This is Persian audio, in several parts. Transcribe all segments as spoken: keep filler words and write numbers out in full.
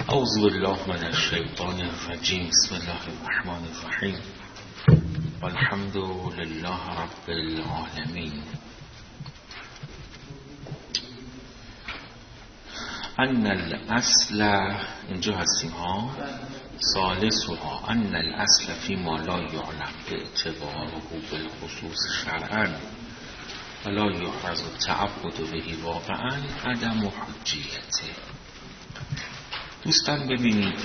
اعوذ بالله من الشیطان الرجیم. بسم الله الرحمن الرحیم. والحمد لله رب العالمین. ان الاصل، اینجا هستیم ها، ثالثها ان الاصل فی ما لا یعلم اعتباره بالخصوص شرعا ولا یحرز التعبد به واقعا عدم حجیته. دوستان ببینید،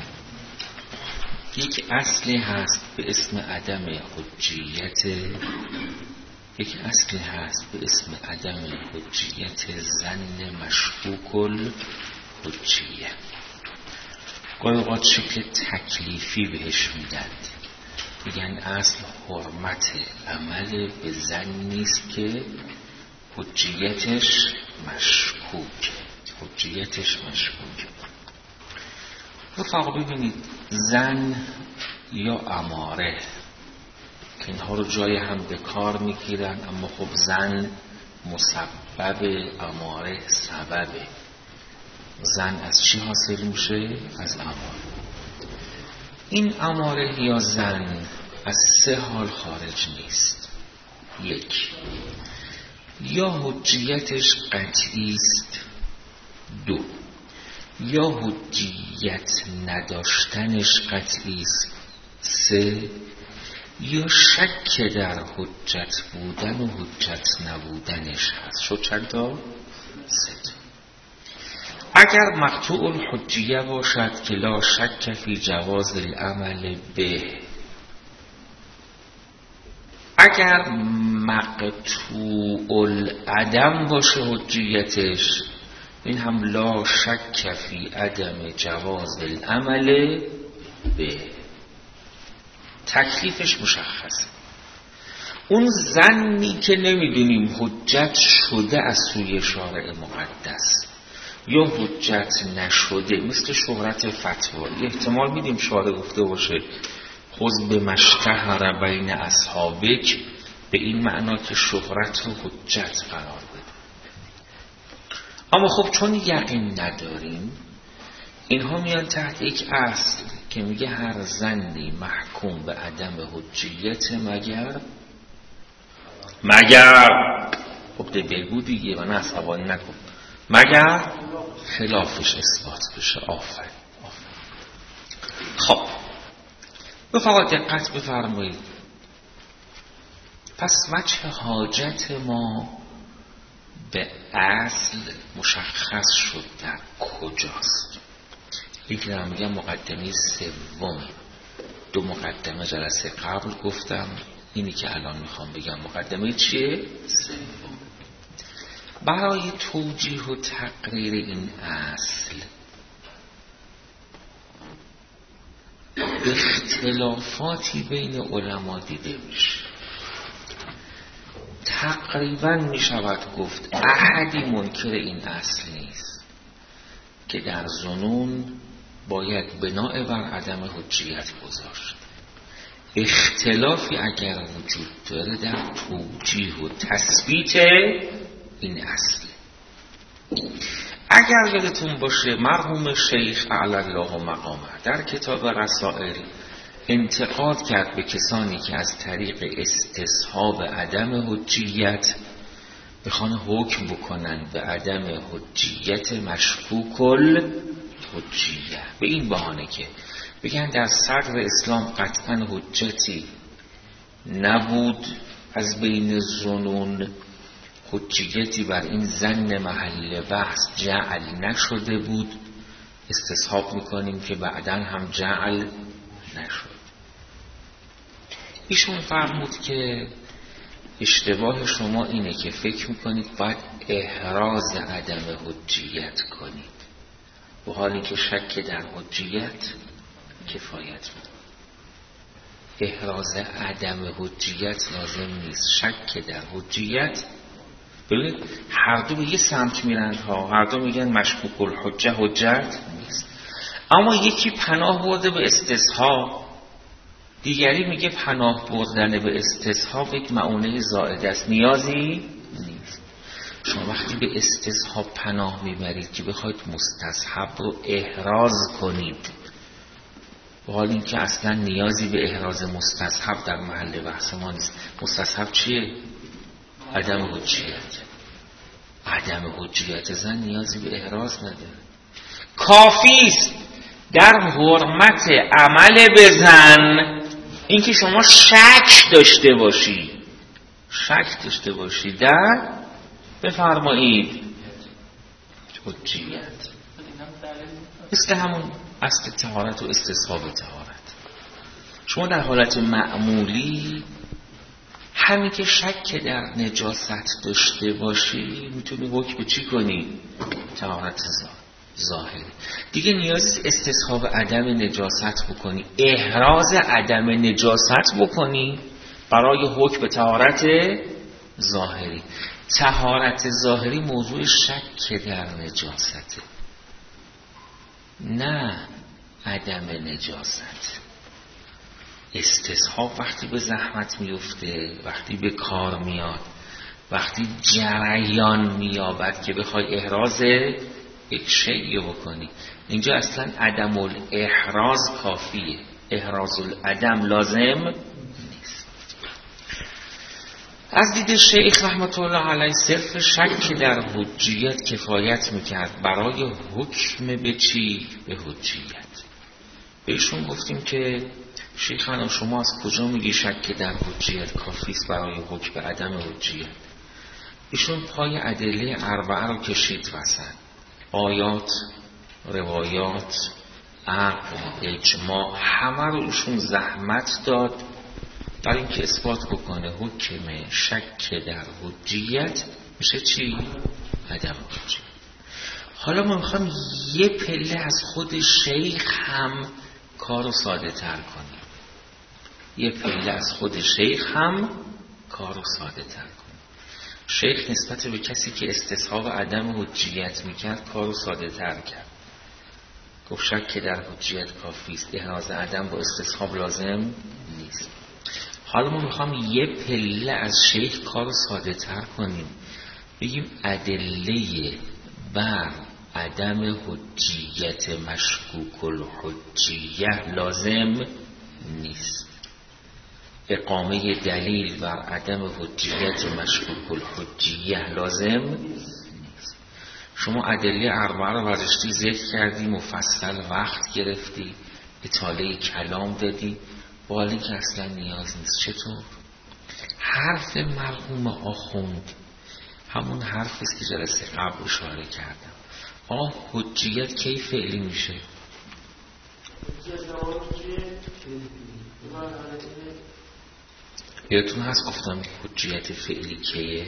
یک اصلی هست به اسم عدم حجیت، یک اصلی هست به اسم عدم حجیت ظن مشکوک الحجیه. گاهی اوقات شکل تکلیفی بهش میدن، میگن اصل حرمت عمل به ظنی است که حجیتش مشکوک، حجیتش مشکوک. رفاق ببینید، زن یا اماره که اینها رو جای هم به کار میگیرن، اما خب زن مسبب، اماره سببه. زن از چی حاصل میشه؟ از اماره. این اماره یا زن از سه حال خارج نیست. یک، یا حجیتش قطعی است. دو، یا حجیت نداشتنش قطعی است. سه، یا شک در حجت بودن و حجت نبودنش هست. شد چند تا؟ سه تا. اگر مقطوع الحجیه باشد که لا شک فی جواز العمل به، اگر مقطوع العدم باشه حجیتش، این هم لا شک فی عدم جواز العمل به. تکلیفش مشخصه. اون ظنی که نمیدونیم حجت شده از سوی شارع مقدس یا حجت نشده، مثل شهرت فتوایی، احتمال میدیم شارع گفته باشه خذ به مشتهر بین اصحابک، به این معنا که شهرت رو حجت قرار بده. اما خب چون یقین نداریم، اینها میان تحت یک اصل که میگه هر ظنی محکوم به عدم حجیت مگر مگر خب ده بگو دیگه، من عصبانی نکن، مگر خلافش اثبات بشه. آفرین آفرین. خب بفرمایید، دقت بفرمایید. پس وجه حاجت ما به اصل مشخص شد در کجاست. این که دارم میگم مقدمه سوم، دو مقدمه جلسه قبل گفتم، اینی که الان میخوام بگم مقدمه چیه؟ سوم. برای توجیه و تقریر این اصل اختلافاتی بین علما دیده میشه. تقریبا می شود گفت احدی منکر این اصل نیست که در ظنون باید بناء بر عدم حجیت گذاشت. اختلافی اگر وجود داره در توجیه و تثبیت این اصل. اگر یادتون باشه مرحوم شیخ اعلی الله مقامه در کتاب رسائل انتقاد کرد به کسانی که از طریق استصحاب عدم حجیت بخوان حکم بکنن به عدم حجیت مشکوک الحجیه، به این بهانه که بگن در صدر اسلام قطعا حجتی نبود، از بین ظنون حجیتی بر این ظن محل بحث جعل نشده بود، استصحاب میکنیم که بعداً هم جعل نشد. ایشون فرمود که اشتباه شما اینه که فکر میکنید باید احراز عدم حجیت کنید، و حالی که شک در حجیت کفایت میکنه. احراز عدم حجیت لازم نیست، شک در حجیت. ببینید هر دو به یه سمت میرند ها، هر دو میگن مشکوک الحجه حجت نیست. اما یکی پناه برده به استصحاب، دیگری میگه پناه بردن به استصحاب یک معونه زائد است، نیازی نیست. شما وقتی به استصحاب پناه میبرید که بخواید مستصحب رو احراز کنید، با حال این که اصلا نیازی به احراز مستصحب در محل بحث ما نیست. مستصحب چیه؟ عدم حجیت. عدم حجیت زن نیازی به احراز نداره. کافیست در حرمت عمل بزن اینکه شما شک داشته باشی، شک داشته باشی در بفرمایید حجیت. مثل همون اصل طهارت و استصحاب طهارت. شما در حالت معمولی همین که شک در نجاست داشته باشی میتونی حکم چی کنی؟ طهارت ظاهری. دیگه نیازی استصحاب عدم نجاست بکنی، احراز عدم نجاست بکنی برای حکم طهارت ظاهری. طهارت ظاهری موضوع شک در نجاسته، نه عدم نجاست. استصحاب وقتی به زحمت میفته، وقتی به کار میاد، وقتی جریان میابد که بخوای احراز یک شیء بکنی. اینجا اصلا عدم الاحراز کافیه، احراز العدم لازم نیست. از دید شیخ رحمت الله علیه صرف شک در حجیت کفایت میکرد برای حکم به چی؟ به حجیت. بهشون گفتیم که شیخانا شما از کجا میگی شک در حجیت کافیست برای حکم به عدم حجیت؟ ایشون پای ادله اربعه رو کشید وسط. آیات، روایات، عقل، اجماع، همه رو ایشون زحمت داد در این که اثبات بکنه حکم شک در حجیت میشه چی؟ عدم حجیت. حالا ما میخوام یه پله از خود شیخ هم کارو ساده تر کنیم. یه پله از خود شیخ هم کارو ساده تر کنیم. شیخ نسبت به کسی که استصحاب عدم حجیت میکرد کارو ساده تر کرد. گفت شک در حجیت کافیست، احراز عدم با استصحاب لازم نیست. حالا ما میخوام یه پله از شیخ کارو ساده تر کنیم، بگیم ادله بر عدم حجیت مشکوک الحجیه لازم نیست. اقامه دلیل بر عدم حجیت مشکوک الحجیه لازم نیست. شما ادله اربعه رو برداشتی ذکر کردی، مفصل وقت گرفتی، اطاله کلام دادی، با حالی که اصلا نیاز نیست. چطور؟ حرف مرحوم آخوند همون حرف است که جلسه قبل اشاره کردم. آه حجیت کی فعلی میشه؟ یادتون هست گفتم حجیت فعلی کیه؟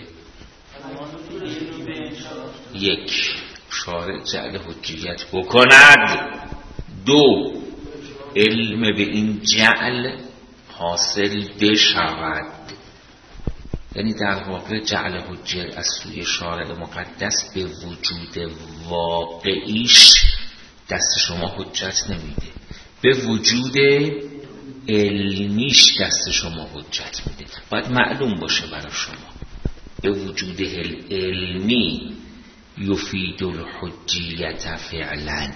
یک، شارع جعل حجیت بکند. دو، علم به این جعل حاصل بشود. یعنی در واقع جعل حجیت از سوی شارع مقدس به وجود واقعیش دست شما حجت نمیده، به وجود علمیش دست شما حجت میده. باید معلوم باشه برای شما به وجود علمی یفید الحجیت فعلا.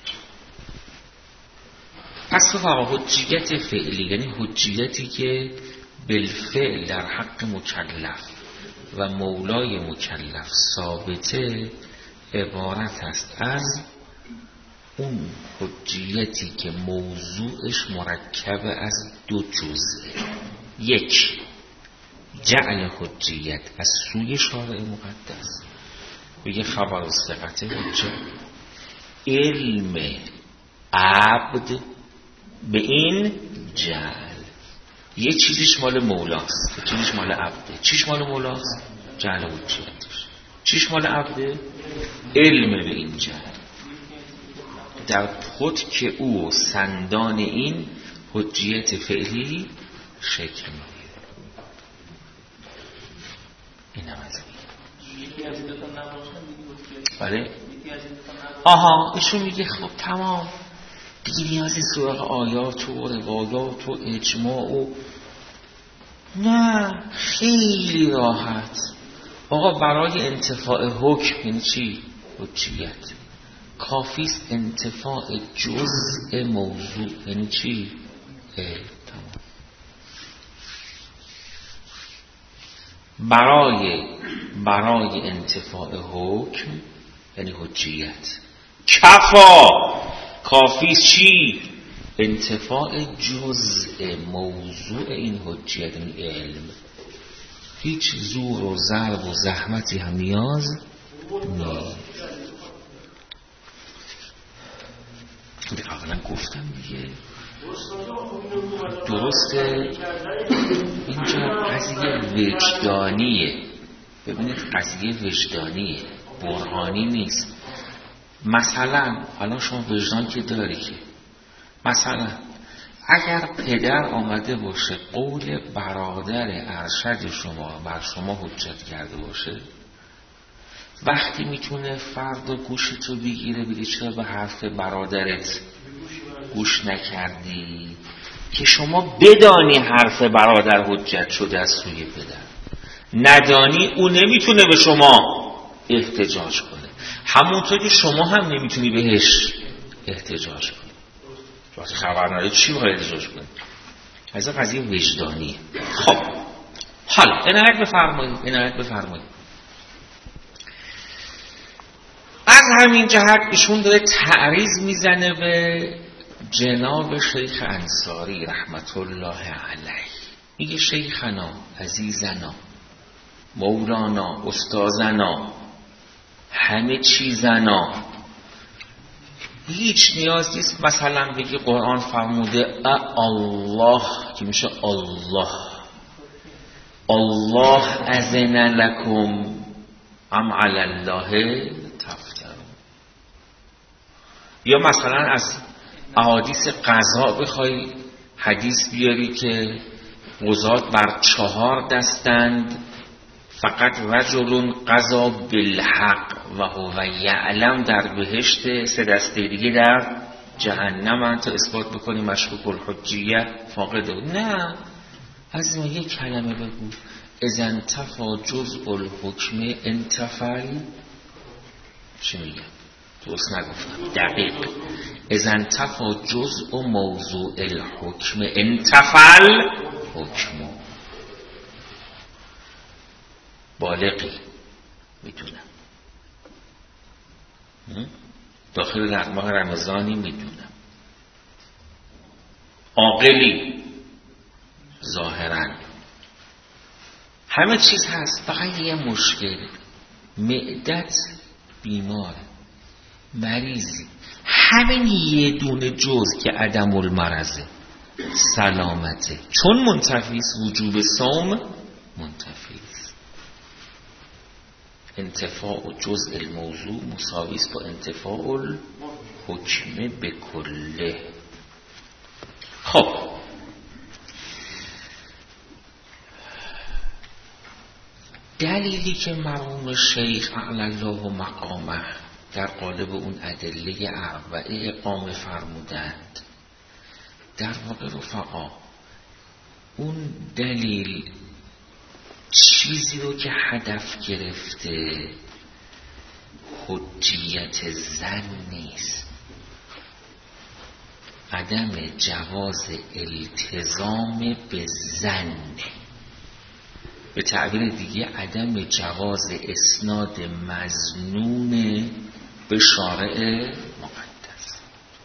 پس رفقا حجیت فعلی یعنی حجیتی که بالفعل در حق مکلف و مولای مکلف ثابته، عبارت است از اون حجیتی که موضوعش مرکب از دو جزء. یک، جعل حجیت از سوی شارع مقدس، بگه خبر الثقة حجت، علم عبد به این جعل. یه چیزیش مال مولاست، چیزیش مال عبده. چیش مال مولاست؟ جعل حجیتش. چیش مال عبده؟ علم به این جعل. در پتک او و سندان این حجیت فعلی شکل میگیره. این هم از این. بله؟ آها ایشون میگه خب تمام دیگه نیازی سراغ آیات و روایات و اجماع و نه، خیلی راحت. آقا برای انتفاع حکم یعنی چی؟ حجیت. کافیست انتفاع جزء موضوع یعنی چی؟ تمام. برای برای انتفاع حکم یعنی حجیت. کفا کافیست چی؟ انتفاع جزء موضوع این حجیت یعنی علم. هیچ زور و ضرب و زحمتی هم نیاز نیست. اولا گفتم دیگه درسته اینجا قضیه وجدانیه. ببینید قضیه وجدانیه، برهانی نیست. مثلا الان شما وجدان که داری که مثلا اگر پدر آمده باشه قول برادر ارشد شما بر شما حجت کرده باشه، وقتی میتونه فردا گوشتو بگیره بگی چرا به حرف برادرت گوش نکردی، که شما بدانی حرف برادر حجت شده از سوی پدر، ندانی او نمیتونه به شما احتجاج کنه، همونطور که شما هم نمیتونی بهش احتجاج کنی. وقتی خبر نداری چی باید احتجاج کنی؟ از قضیه وجدانیه. خب حالا عنایت بفرمایید عنایت بفرمایید از همین جهت ایشون داره تعریض میزنه به جناب شیخ انصاری رحمت الله علیه. میگه شیخنا، عزیزنا، مولانا، استازنا، همه چیزنا، هیچ نیاز نیست مثلا بگی قرآن فرموده الله که میشه الله، الله اذن لکم ام علی الله تفترون. یا مثلا از احادیث قضا بخوای حدیث بیاری که قضات بر چهار دستند، فقط رجل قضا بالحق و هو یعلم در بهشت، سه دسته دیگه در جهنم. تا اثبات بکنی مشکوک الحجیه فاقده. نه، از ما یک کلمه بگو اذا انتفا جزء الحکم انتفل. چی میگم؟ درست نگفتم، دقیق. اذا انتفا جزء موضوع الحکم انتفل حکم. بالغی میدونم، داخل در ماه رمضانی میدونم، عاقلی ظاهرا، همه چیز هست. فقط یه مشکل، معدت بیمار، مریضی، همین یه دونه جز که عدم المرضه، سلامته، چون منتفیست وجوب صوم منتفیست. انتفاع جزء الموضوع مساویست با انتفاع الحکم به کله. خب دلیلی که مرحوم شیخ اعلی الله مقامه در قالب اون ادله اربعه اقامه فرمودند، در واقع رفقا اون دلیل چیزی رو که هدف گرفته حجیت زن نیست، عدم جواز التزام به زن، به تعبیر دیگه عدم جواز اسناد مظنون به شارع مقدس.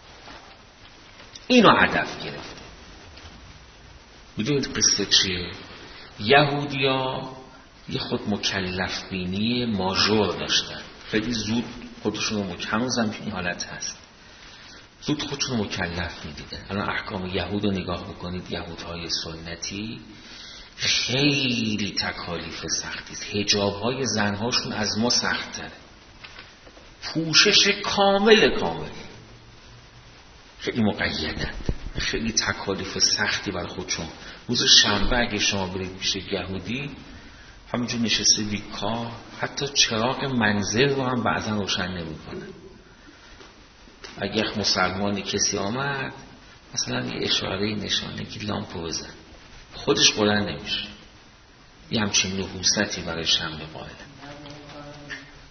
اینو هدف گرفته. میدونید قصه چیه؟ یهودیا یه خود مکلف بینی ماژور داشتن، خیلی زود خودشون رو هنوز هم این حالت هست، زود خودشون رو مکلف میدیدن. الان احکام یهود رو نگاه بکنید، یهودهای سنتی خیلی تکالیف سختی است، حجاب‌های زنهاشون از ما سخت‌تره، پوشش کامل کامل، خیلی مقیدند، خیلی تکالیف سختی برای خودشون. روز شنبه اگه شما برید پیش یهودی همینجور نشسته بیکار، حتی چراغ منزل رو هم بعضا روشن نمی‌کنه. اگه مسلمانی کسی آمد مثلا یه اشاره نشانه که لامپو بزن، خودش بلند نمیشه، یه همچین نحوستی برای شنبه قائله.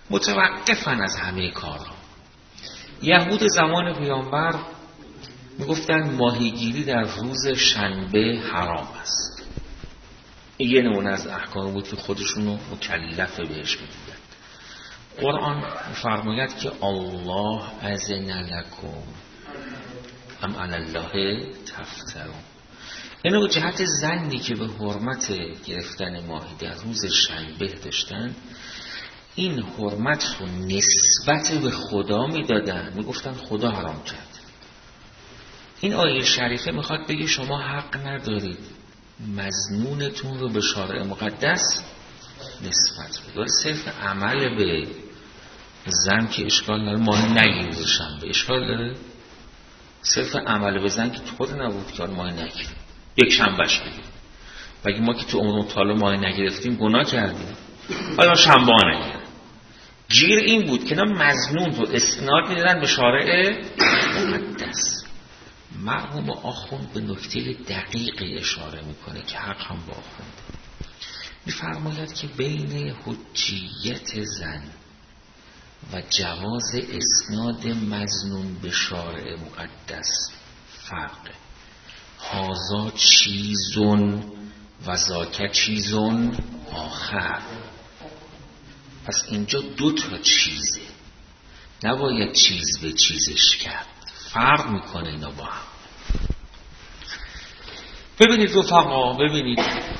متوقفن از همه کارها. یهود زمان پیامبر میگفتن ماهیگیری در روز شنبه حرام است. یه نمونه از احکام بود که خودشونو مکلف بهش میدیدن. قرآن فرماید که الله اذن لکم ام علی الله تفترون. اینو جهت ظنی که به حرمت گرفتن ماهی در روز شنبه داشتن، این حرمت رو نسبت به خدا میدادن، میگفتن خدا حرام کرد. این آیه شریفه میخواد بگه شما حق ندارید مظنونتون رو به شارع مقدس نسبت بدید. صرف عمل به زن که اشکال نداره، ماهی نگیرید شنبه اشکال داره. صرف عمل به زن که تو خود نبود که ماهی نگیرید، یک شنبهش بگید. بگی ما که تو عمر مطالعه ماهی نگرفتیم گناه کردیم، حالا شنبه نگیرید. گیر این بود که اینا مظنون رو اسناد میدادن به شارع مقدس. مرحوم آخوند به نکته دقیقی اشاره میکنه که حق هم با آخوند. میفرماید که بین حجیت زن و جواز اسناد مظنون به شارع مقدس فرقه. هازا چیزون و زاکه چیزون آخر. پس اینجا دو تا چیزه، نباید چیز به چیزش کرد، فرق میکنه اینا با هم. ببینید رفقا، ببینید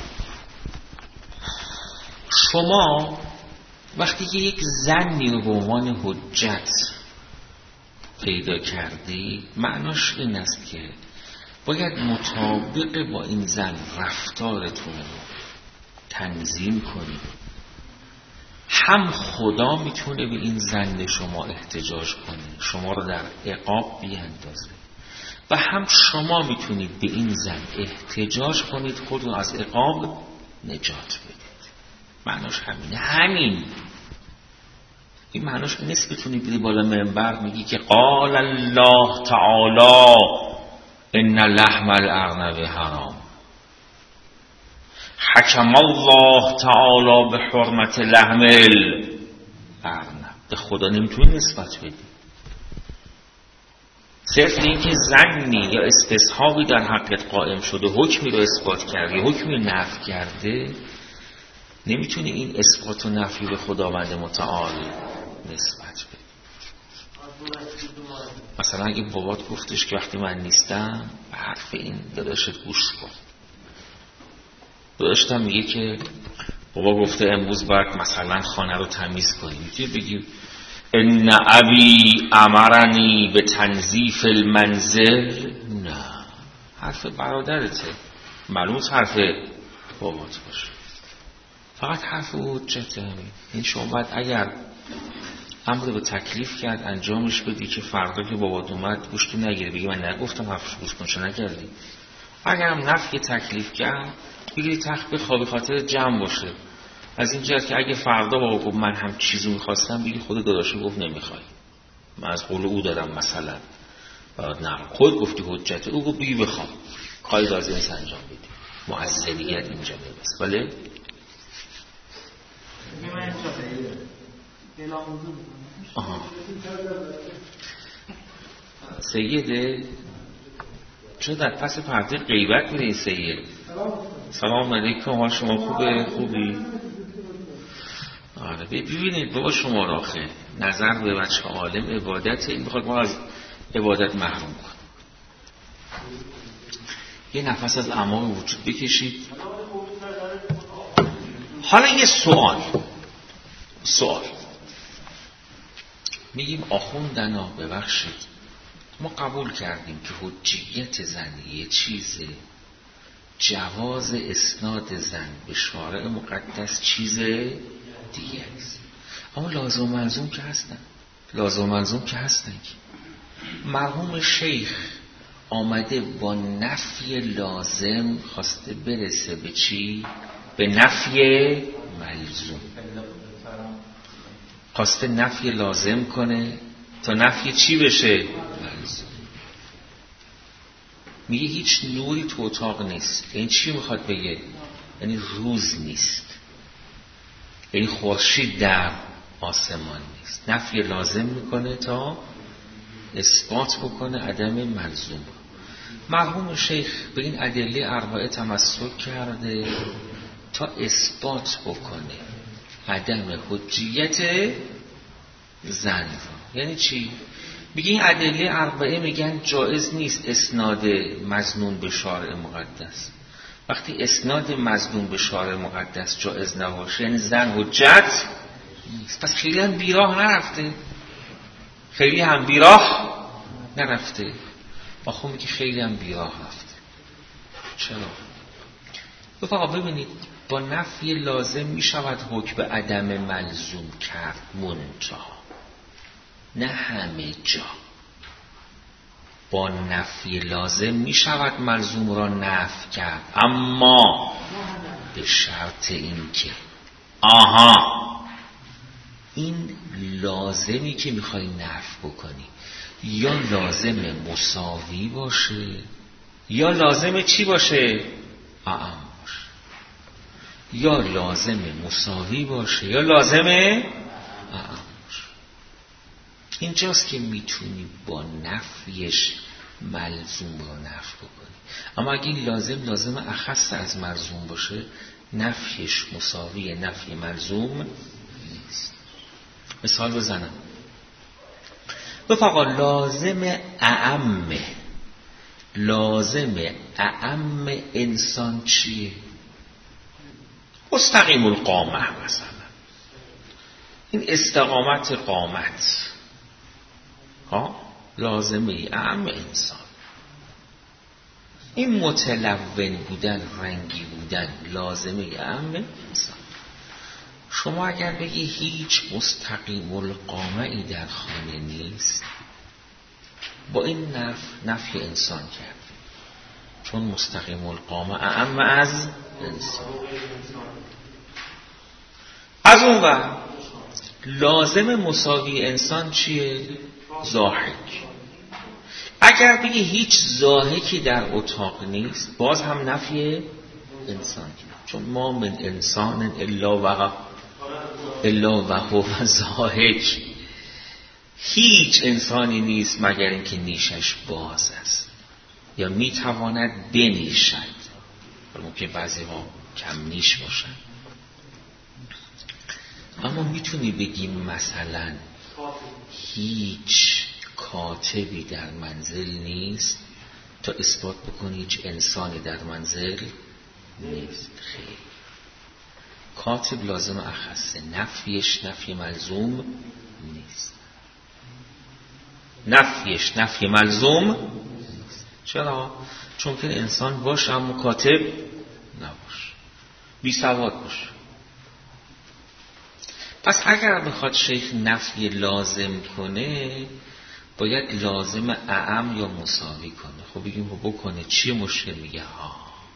شما وقتی که یک زنی رو به عنوان حجت پیدا کردی، معناش این است که باید مطابق با این زن رفتارتون رو تنظیم کنید. هم خدا میتونه به این زن شما احتجاج کنه، شما رو در عقاب بیاندازه، و هم شما میتونید به این زن احتجاج کنید خود رو از عقاب نجات بدید. معناش همینه. همین این معناش نیست بتونی بری بالا منبر میگی که قال الله تعالی ان لحم الارنب حرام، حکم الله تعالی به حرمت لحم الارنب. به خدا نمیتونی نسبت بدی. صرف این که زنی یا استصحابی در حقت قائم شده، حکمی رو اثبات کرده، حکمی رو نفی کرده، نمیتونی این اثبات و نفی به خداوند متعال نسبت بدی. مثلا اگه بابات گفتش که وقتی من نیستم به حرف این داداشت گوش کن، داداشتم میگه که بابا گفته امروز باید مثلا خانه رو تمیز کنی، میتونی بگی ان ابی امرنی به تنظیف المنزل؟ نه، حرف برادرته، معلوم حرف بابات باشه، فقط حرف حجت همین. این شما باید اگر امر به تکلیف کرد انجامش بدی که فردا که بابات اومد گوشتو نگیره بگی من نگفتم حرفش گوش کن، چه نکردی. اگرم نفی تکلیف کرد بگیری تخت بخوابی، خاطر جمع باشه. از این جهت که اگه فردا بابا گفت من هم چیزو میخواستم، بگی خود داداشه گفت نمیخوای، من از قول او دارم مثلا، برات نه خود گفتی حجت، او گفت بگی بخوام، کاری لازم نیست انجام بدی. مؤثریت اینجا نیست. ولی آها سیده چون در پس پرده غیبت میره این سید. سلام علیکم، حال شما خوبه؟ خوبی؟ آره ببینید بابا شما راخه نظر به بچه عالم عبادت، این بخواد ما از عبادت محروم کن. یه نفس از اعماق وجود بکشید. حالا یه سوال سوال میگیم آخوندنا ببخشید ما قبول کردیم که حجیت زن یه چیزه، جواز اسناد زن به شارع مقدس چیز دیگه است. اما لازم منظوم که هستن لازم منظوم که هستن که مرحوم شیخ آمده با نفی لازم خواسته برسه به چی؟ به نفی ملزوم. خواسته نفی لازم کنه تا نفی چی بشه؟ ملزوم. میگه هیچ نوری تو اتاق نیست. این چی میخواد بگه؟ یعنی روز نیست، یعنی خورشید در آسمان نیست. نفی لازم میکنه تا اثبات بکنه عدم ملزوم. مرحوم شیخ به این ادله اربعه تمسک کرده تا اثبات بکنه عدم حجیت زن. یعنی چی؟ میگه این ادله اربعه میگن جایز نیست اسناد مظنون به شارع مقدس. وقتی اسناد مظنون به شارع مقدس جایز نباشه یعنی زن حجت نیست. پس خیلی هم بیراه نرفته، خیلی هم بیراه نرفته. آخو میگه خیلی هم بیراه رفته. چرا؟ بفقا ببینید با نفی لازم میشود حکم عدم ملزوم کرد منتها نه همه جا. با نفی لازم می شود ملزوم را نفی کرد، اما به شرط این که آها این لازمی که میخوای نفی بکنی یا لازم مساوی باشه یا لازم چی باشه؟ اعم باشه. یا لازم مساوی باشه یا لازم اعم. اینجاست که میتونی با نفیش ملزوم رو نفی بکنی. اما اگه این لازم لازم اخص از ملزوم باشه نفیش مساوی نفی ملزوم نیست. مثال بزنم. بفقا لازم اعم لازم اعم انسان چیه؟ مستقیم القامه مثلا. این استقامت قامت ها لازمه اعم انسان. این متلون بودن رنگی بودن لازمه اعم انسان. شما اگر بگی هیچ مستقیم القامه ای در خانه نیست با این نف نفی انسان کرد چون مستقیم القامه اعم از انسان. از اون وقت لازم مساوی انسان چیه؟ ضاحک. اگر بگی هیچ ضاحکی در اتاق نیست باز هم نفی انسان کرد چون ما من انسان الا و الا و هو ضاحک. هیچ انسانی نیست مگر اینکه نیشش باز است یا میتواند بنیشد. ممکن بعضی ها کم نیش باشن. اما میتونی بگی مثلا هیچ کاتبی در منزل نیست تا اثبات بکنی هیچ انسانی در منزل نیست. خیلی کاتب لازم اخصه، نفیش نفی ملزوم نیست. نفیش نفی ملزوم نیست. چرا؟ چون که انسان باشه اما کاتب نباشه، بی سواد باشه. پس اگر بخواد شیخ نفی لازم کنه باید لازم اعم یا مساوی کنه. خب بگیم خب بکنه چیه مشکل؟ میگه ها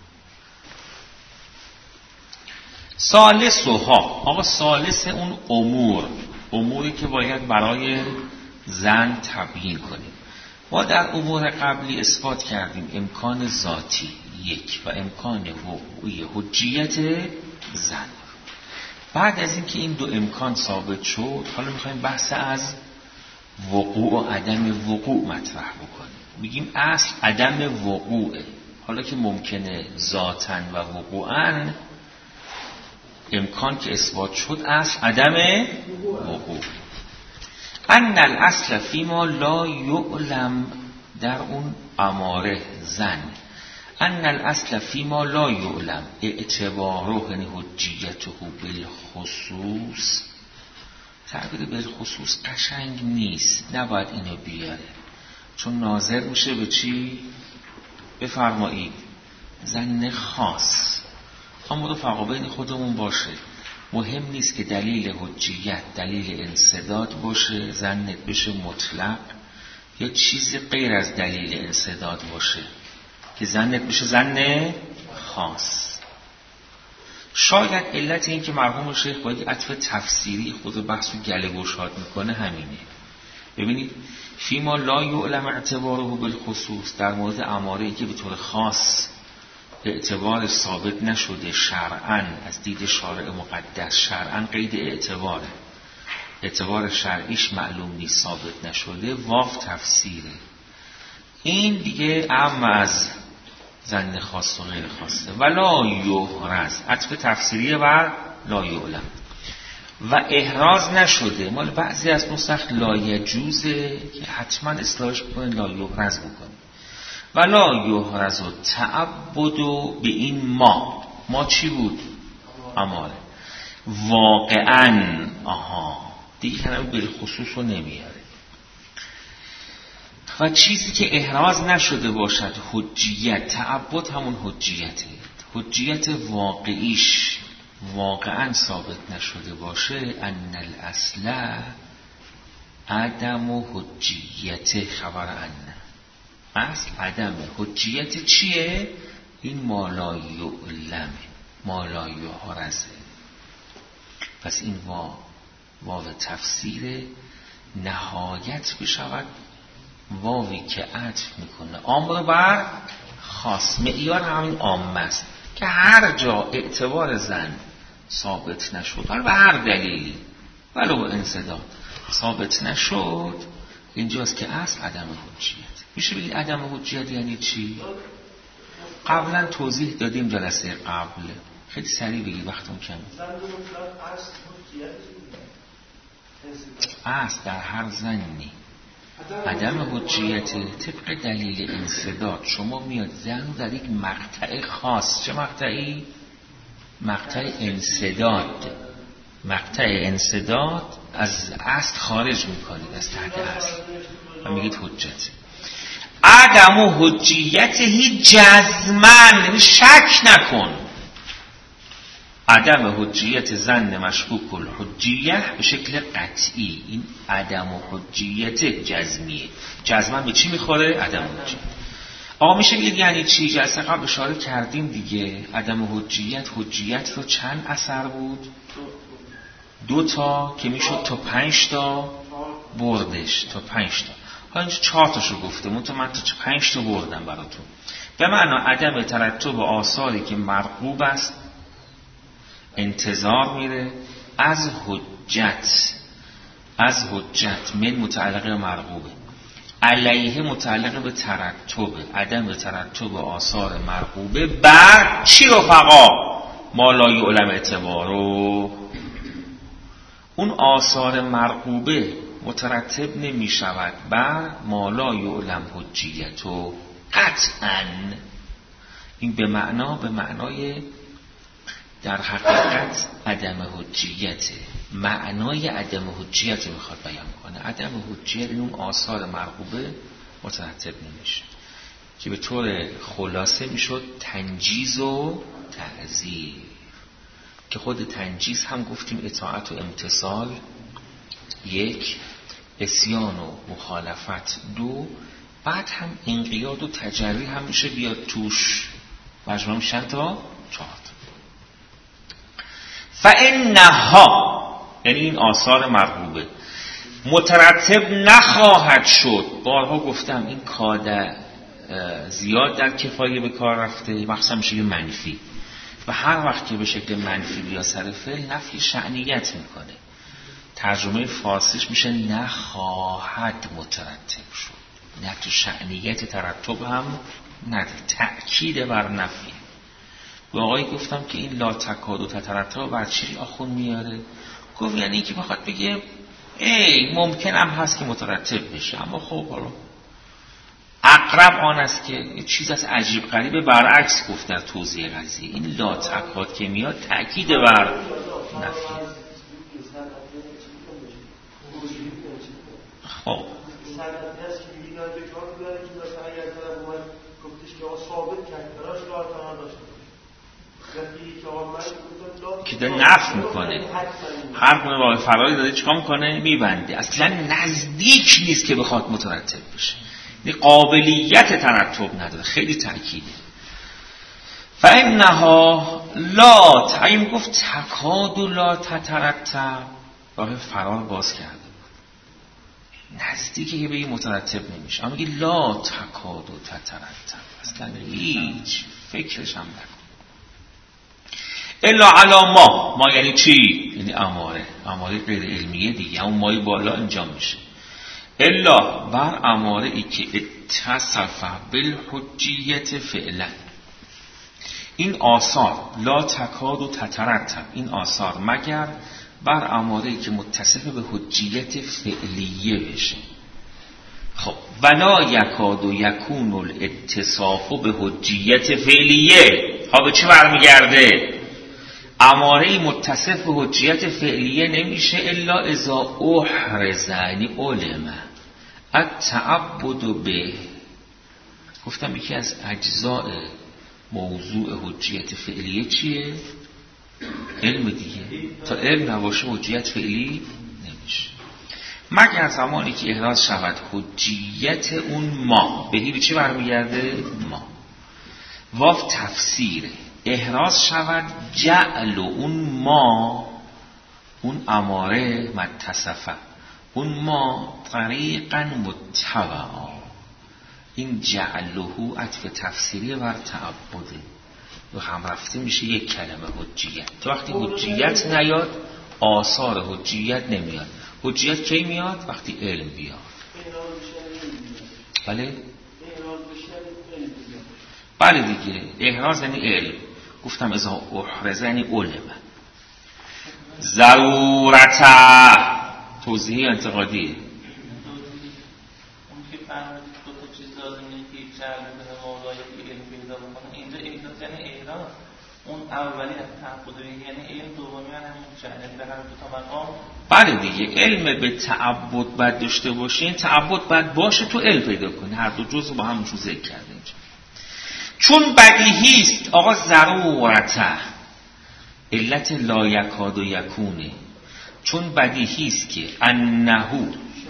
ثالث ها. آقا ثالث اون امور اموری که باید برای زن تبیین کنیم. ما در امور قبلی اثبات کردیم امکان ذاتی یک و امکان حقوقی حجیت زن. بعد از اینکه این دو امکان ثابت شد حالا میخوایم بحث از وقوع و عدم وقوع مطرح بکنیم. میگیم اصل عدم وقوعه. حالا که ممکنه ذاتاً و وقوعاً امکان که اثبات شد اصل عدم وقوع. ان الاصل فیما لا یعلم در اون اماره زن ان الاصل فیما لا یعلم اعتباره یعنی حجیته بالخصوص. تعبیر بالخصوص قشنگ نیست، نباید اینو بیاره چون ناظر میشه به چی؟ بفرمایید زن خاص. اما رفقا بین خودمون باشه مهم نیست که دلیل حجیت دلیل انسداد باشه زنت بشه مطلق یا چیزی غیر از دلیل انسداد باشه که زنت بشه زن خاص. شاید علت این که مرحوم شیخ باید عطف تفسیری خود بحث و گله گشاد میکنه همینه. ببینید فیما لا یعلم اعتباره بالخصوص در مورد اماره‌ای که به طور خاص اعتبار ثابت نشده شرعاً از دید شارع مقدس. شرعاً قید اعتباره اعتبار شرعیش معلوم نیست، ثابت نشده، واو تفسیره. این دیگه اعم از ظن خاص و غیر خاصه. ولا یحرز عطف تفسیریه و لا یعلم. و احراز نشده، مال بعضی از نسخ لا یجوزه که حتما اصلاحش بکنه لا یحرز بکنه. ولا یحرز و تعبد به این ما ما چی بود؟ اماره. واقعا آها دیگه کنم بالخصوص رو نمیاره. و چیزی که احراز نشده باشد حجیت، تعبد همون حجیته، حجیت واقعیش واقعا ثابت نشده باشه، ان الاصل عدم و حجیت خبر ان اصل عدم حجیت چیه؟ این مالا یعلمه مالا یحرزه. پس این وا واو تفسیر نهایت بشود واوی که عطف میکنه عام رو بر خاص. معیار همین عام است که هر جا اعتبار زن ثابت نشد ولی به هر دلیلی ولو انصداد ثابت نشد، اینجاست که اصل عدم حجیت. میشه بگید عدم حجیت یعنی چی؟ قبلا توضیح دادیم جلسه قبل، خیلی سریع بگید وقتم کمه. اصل در هر زنی عدم حجیت طبق دلیل انصداد. شما میاد زن در یک مقطع خاص، چه مقطعی؟ مقطع انصداد. مقطع انصداد از اصل خارج میکنید از تحت اصل و میگید حجت. عدم حجیتی جزمن، یعنی شک نکن. عدم حجیت زن مشکوک الحجیه به شکل قطعی، این عدم حجیت جزمیه. جزمن به چی میخوره؟ عدم حجیت. آقا میشه بگید یعنی چی؟ جلسه قبل اشاره کردیم دیگه. عدم حجیت حجیت رو چند اثر بود؟ دو تا که میشد تا پنج تا بردش، تا پنج تا. حالا اینجا چهار تاشو گفته، من تو من تا پنج تا بردم براتون. به معنی عدم ترتب آثاری که مرغوب است انتظار میره از حجت، از حجت من متعلق مرغوبه، علیه متعلق به ترتب، عدم ترتب آثار مرغوبه بر چی رفقا؟ ما لا یعلم اعتبارو. اون آثار مرغوبه مترتب نمی شود بر ما لا یعلم حجیتو قطعاً. این به معنا به معنای در حقیقت عدم حجیت، معنای عدم حجیت میخواد بیان کنه. عدم حجیت این اون آثار مرغوبه مترتب نمیشه که به طور خلاصه میشد تنجیز و تعزیر، که خود تنجیز هم گفتیم اطاعت و امتثال یک، عصیان و مخالفت دو، بعد هم انقیاد و تجری هم میشه بیاد توش، مجموع میشن تا چهار. فانها یعنی این آثار مرغوبه مترتب نخواهد شد. بارها گفتم این کاده زیاد در کفایه به کار رفته، مخصوصا میشه منفی و هر وقت که به شکل منفی بیا سر فعل نفی شأنیت میکنه. ترجمه فارسیش میشه نخواهد مترتب شد، نه تو شأنیت ترتب هم نده، تأکید بر نفی. به آقایی گفتم که این لا تکاد و تترتب بر چی آخون میاره؟ گفت یعنی که بخواد بگه ای ممکن هم هست که مترتب بشه، اما خب حالا اقرب آن است که یه چیز از عجیب غریبه. برعکس گفت در توضیح قضیه این لا تکاد که میاد تأکید بر نفی. خب که داره نفی میکنه، هر گونه راه فراری داره چیکار میکنه؟ میبنده. اصلا نزدیک نیست که بخواد مترتب بشه، یعنی قابلیت ترتب نداره، خیلی تأکیده. فانها لا تعیم گفت تکاد و لا تترتب، راه فرار باز کرده نزدیکی که بگی مترتب نمیشه، اما میگه لا تکاد و تترتب، اصلا هیچ فکرش هم نکن. الا علی ما، ما یعنی چی؟ یعنی اماره. اماره غیر علمیه دیگه، اون مای بالا انجام میشه. الا بر اماره ای که اتصف بالحجیت فعلا، این آثار لا تکاد و تترتب، این آثار مگر بر اماره ای که متصف به حجیت فعلیه بشه. خب ولا یکاد و یکون الاتصاف به حجیت فعلیه، ها به چه برمیگرده؟ اماره متصف به حجیت فعلیه نمیشه الا اذا احرز، یعنی علم التعبد به. گفتم یکی از اجزاء موضوع حجیت فعلیه چیه؟ علم دیگه. تا علم نباشه حجیت فعلی نمیشه، مگر زمانی که احراز شود حجیت اون ما. بهی به چی برمیگرده؟ ما. واو تفسیره. احراز شود جعل اون ما، اون اماره متصفه، اون ما طریقا متبعا. این جعلهو عطف تفسیری بر تعبده و هم رفته میشه یک کلمه حجیت. تو وقتی حجیت نیاد آثار حجیت نمیاد. حجیت کی میاد؟ وقتی علم بیاد. بله؟ بله دیگه، احراز یعنی علم. گفتم اذا احرز یعنی علم. ضرورتا توضیحی انتقادیه. اون که فهمید دو تا چیز لازمه که جعل به مولای علم پیدا بکنه، اینجا احراز یعنی احراز. اون اولی از تعبد یعنی علم، دومی یعنی جعل به هر دو تا مقام. بله دیگه، علم به تعبد باید داشته باشین، تعبد باید باشه تو علم پیدا کنی. هر دو جزء با هم چون ذکر کرده اینجا. چون بدیهی است آقا ضرورته، علت لا یکاد و یکونه، چون بدیهی است که انهو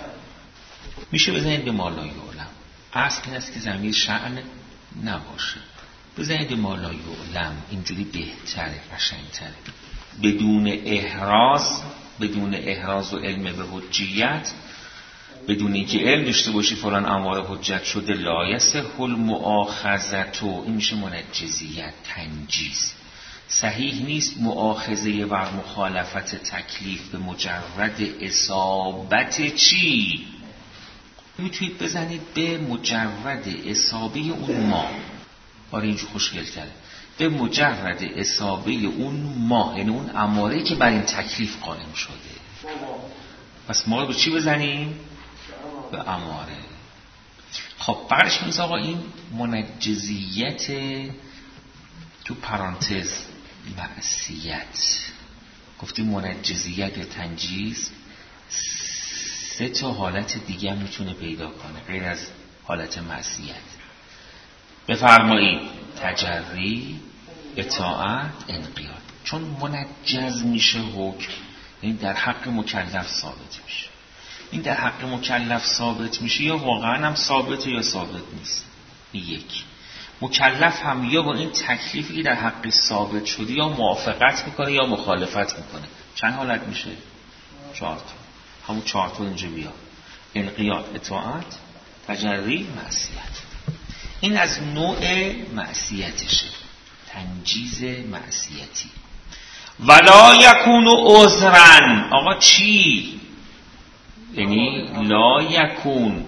میشه بزنید به ما لا یعلم. اصل این است که ضمیر شأن نباشه، بزنید به ما لا یعلم، اینجوری بهتره، قشنگتره. بدون احراز، بدون احراز و علم به حجیت، بدون اینکه علم داشته باشی فلان اماره حجت شده، لا یصح المؤاخذه، این میشه منجزیت، تنجیز. صحیح نیست مؤاخذه بر مخالفت تکلیف به مجرد اصابت چی؟ میتونید بزنید به مجرد اصابه اون ما. آره اینجور خوشگل کرده، به مجرد اصابه اون ما، یعنی اون اماره که بر این تکلیف قائم شده. پس ما رو به چی بزنیم؟ به اماره. خب بعدش میز آقا این منجزیت تو پرانتز معصیت. گفتیم منجزیت یا تنجیز سه تا حالت دیگه هم میتونه پیدا کنه غیر از حالت معصیت. بفرمایید تجری، اطاعت، انقیاد. چون منجز میشه حکم، این در حق مکلف ثابت میشه. این در حق مکلف ثابت میشه یا واقعا هم ثابته یا ثابت نیست. یک مکلف هم یا با این تکلیفی که در حق ثابت شده یا موافقت میکنه یا مخالفت میکنه. چند حالت میشه؟ چهار تا. همون چهار تا اینجا بیا: انقیاد، اطاعت، تجری، معصیت. این از نوع معصیتشه، تنجیز معصیتی. ولا یکون عذرا، آقا چی؟ یعنی لا یکون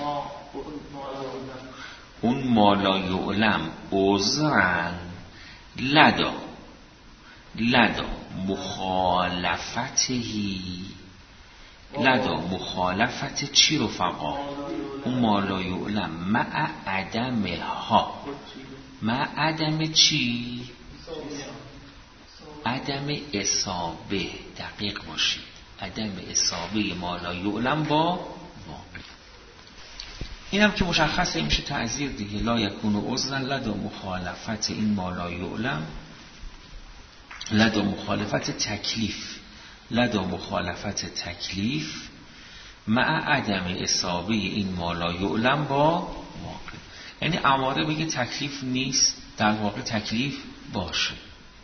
اون ما لا یعلم عذرا لدا لدا مخالفتی، لدا مخالفت چی رفقا؟ اون ما لا یعلم مع عدم ها، مع عدم چی؟ عدم اصابه. دقیق باشید، عدم اصابه ما لا یعلم با واقع. این هم که مشخصه میشه تعذیر دیگه. لا یکون عذرا لدا مخالفت این ما لا یعلم، لدا مخالفت تکلیف، لدا مخالفت تکلیف مع عدم اصابه این ما لا یعلم با واقع. یعنی اماره بگه تکلیف نیست، در واقع تکلیف باشه.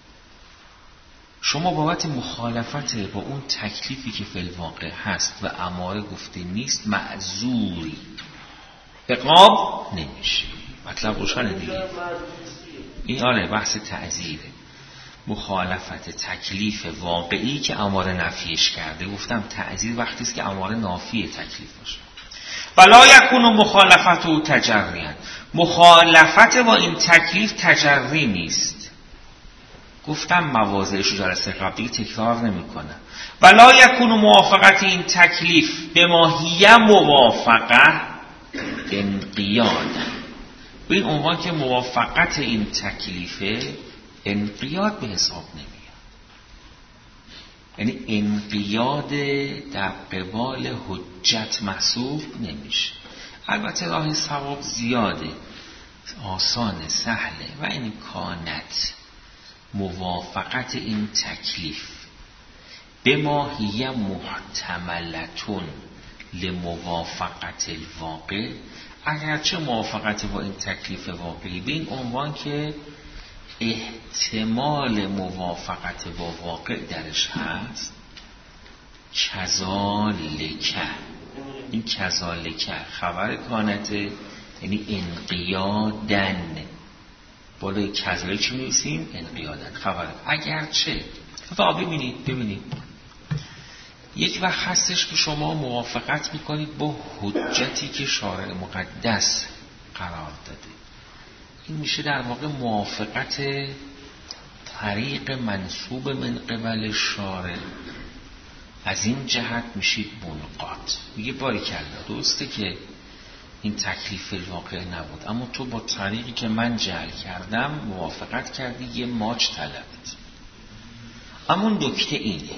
شما بابت مخالفت با اون تکلیفی که فی الواقع هست و اماره گفته نیست معذوری، عقاب نمیشه. مطلب روشنه دیگه. این آره بحث تعذیره. مخالفت تکلیف واقعی که اماره نفیش کرده. گفتم تعزیر وقتی است که اماره نافی تکلیف باشه. ولا یکون مخالفت و تجریان، مخالفت با این تکلیف تجری نیست. گفتم مواضعش رو جلسه قبلی تکرار نمی کنم. ولا یکون موافقت این تکلیف به ماهیه موافقه انقیاد، به این عنوان که موافقت این تکلیفه انقیاد به حساب نمیاد. یعنی انقیاد در قبال حجت محسوب نمیشه. البته راه ثواب زیاده، آسان سهله. و این کانت موافقت این تکلیف به ماهیه محتملتون لموافقت الواقع، اگرچه موافقت با این تکلیف واقعی به این عنوان که احتمال موافقت با واقع درش هست، کذالک، این کذالک خبر کانته، یعنی انقیادن. بالای کذالک چی می‌نویسیم؟ انقیادن خبر. اگرچه تا ببینید ببینید یک وقت هستش که شما موافقت میکنید با حجتی که شارع مقدس قرار داده، این میشه در واقع موافقت طریق منسوب من قبل شارع. از این جهت میشید منقاد. میگه باریکلا، درسته که این تکلیف واقع نبود، اما تو با طریقی که من جعل کردم موافقت کردی، یه ماچ طلبت. اما اون نکته اینه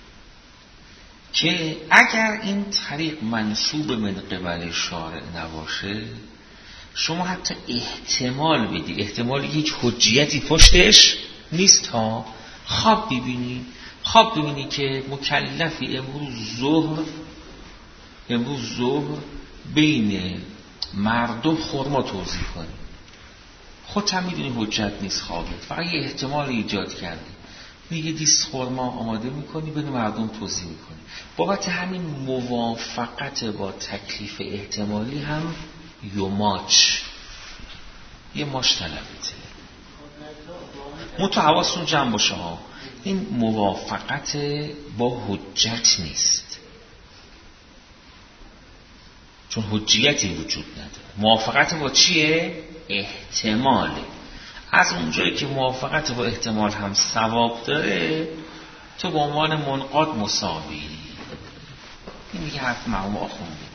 که اگر این طریق منسوب من قبل شارع نباشه، شما حتی احتمال بدی، احتمال یک حجیتی پشتش نیست ها. خواب ببینی، خواب ببینی که مکلفی امروز ظهر امروز ظهر بین مردم خرما توزیع کنی. خودت هم میدونی حجت نیست خوابت، فقط یه احتمال ایجاد کردی. میگه دیست خرما آماده میکنی بین مردم توزیع میکنی. بابت همین موافقت با تکلیف احتمالی هم یوماچ، یه ماچ طلبته. منتها حواستون جمع باشه ها، این موافقت با حجت نیست، چون حجیتی وجود نداره. موافقت با چیه؟ احتماله. از اونجایی که موافقت با احتمال هم ثواب داره، تو به عنوان منقاد مساوی. این دیگه حرف مرحوم آخوندی.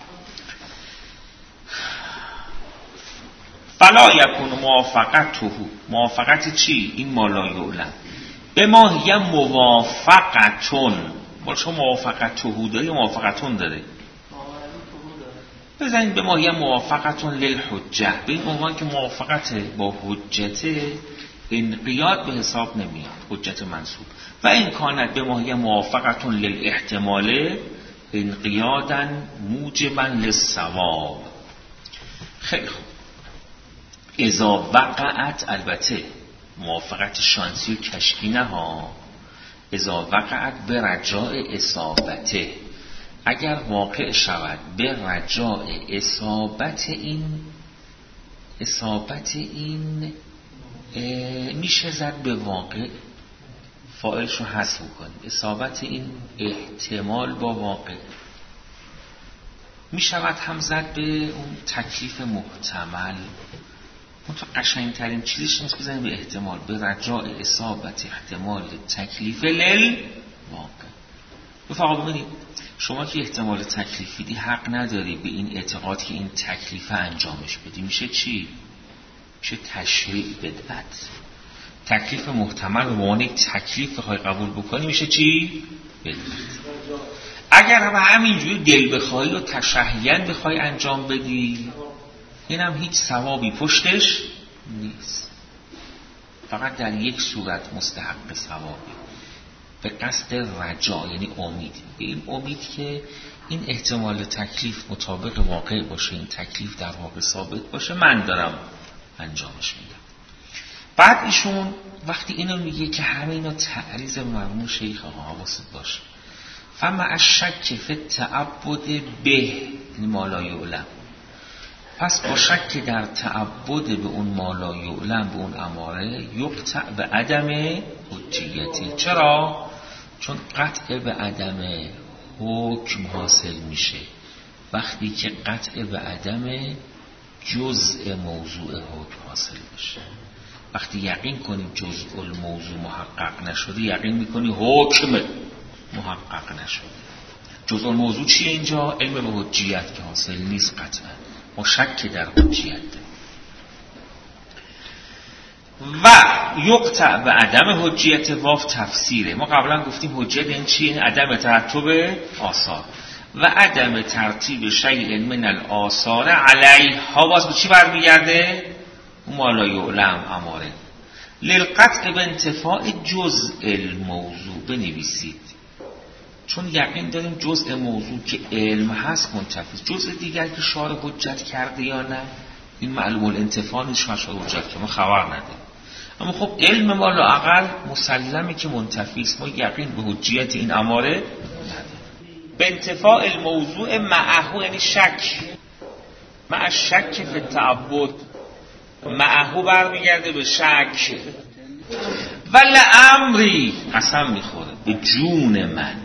فلا یکون موافقته، موافقت چی؟ این مالا یعلم به ماهیه موافقتون. با شما موافقته داره یا موافقتون داره؟ بزنید به ماهیه موافقتون للحجه، به این عنوان که موافقت با حجت انقیاد به حساب نمیاد، حجت منصوب. و این کانت به ماهیه موافقتون للاحتمال انقیادا موجبا للثواب. خیلی خوب. اذا وقعت، البته موافقت شانسی و کشکی نه ها، اذا وقعت به رجاء اصابته، اگر واقع شود به رجاء اصابت این، اصابت این میشه زد به واقع، فاعلش رو حذف کنیم، اصابت این احتمال با واقع میشود هم زد به اون تکلیف محتمل. منطقه قشنگترین چیزش نیست بزنیم به احتمال، به رجاء اصابت احتمال تکلیف لل واقع. رفقا ببینید، شما که احتمال تکلیفی دی حق نداری به این اعتقاد که این تکلیف انجامش بدی. میشه چی؟ میشه تشریع بدعت. تکلیف محتمل رو به عنوان یک تکلیف بخوای قبول بکنی میشه چی؟ بدعت. اگر هم همینجوری دل بخوای و تشهین بخوای انجام بدی، این هم هیچ ثوابی پشتش نیست، فقط در یک صورت مستحق ثوابی، به قصد رجا، یعنی امید، به این امید که این احتمال تکلیف مطابق واقع باشه، این تکلیف در واقع ثابت باشه، من دارم انجامش میدم. بعد ایشون وقتی اینو میگه که همه اینا تعریض مرموم شیخ، آقا حواست باشه، فما الشک فی التعبد به، یعنی ما لا یعلم، پس با شک در تعبد به اون مالا یعلم، به اون اماره، یقطع به عدم حجیتی. چرا؟ چون قطع به عدم حکم حاصل میشه وقتی که قطع به عدم جزء موضوع حکم حاصل بشه. وقتی یقین کنیم جزء الموضوع محقق نشده، یقین میکنی حکم محقق نشده. جزء الموضوع چیه اینجا؟ علم به حجیت که حاصل نیست قطعا، ما شک در حجیت. و یقطع به عدم حجیت واو تفسیره. ما قبلا گفتیم حجیت این چیه؟ عدم ترتیب آثار و عدم ترتیب شیء من الاثار علیها. باز به چی برمیگرده؟ ما لا یعلم اماره. للقطع به انتفاع جزء الموضوع بنویسید، چون یقین داریم جزء موضوع که علم هست منتفی. جزء دیگر که شارع حجت کرده یا نه این معلوم الانتفاع نیست، شارع حجت که ما خبر نداریم. اما خب علم ما لااقل مسلمه که منتفی است، ما یقین به حجیت این اماره نداریم. به انتفاع الموضوع معه یعنی شک، مع شک فی التعبد، معه برمیگرده به شک. ولی امری قسم میخوره به جون من،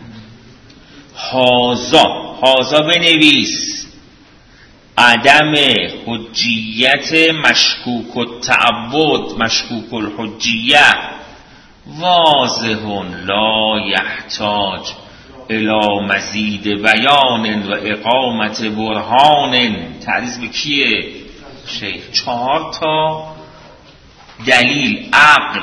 هازا هازا بنویس، عدم حجیت مشکوک التعبد، مشکوک الحجیه، واضح لا یحتاج الی مزید بیان و اقامت برهان. تعریض به کیه؟ شیخ. چهار تا دلیل، عقل،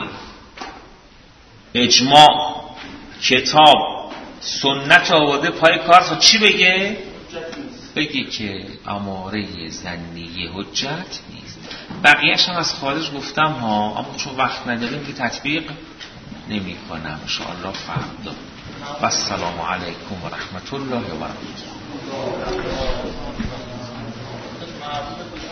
اجماع، کتاب، سنت آورده پای کار تا چی بگه؟ بگه که اماره ظنی حجت نیست. بقیه‌اش هم از خارج گفتم ها، اما چون وقت نداریم که تطبیق نمی کنم ان شاء الله فردا. و السلام علیکم و رحمت الله و برکاته.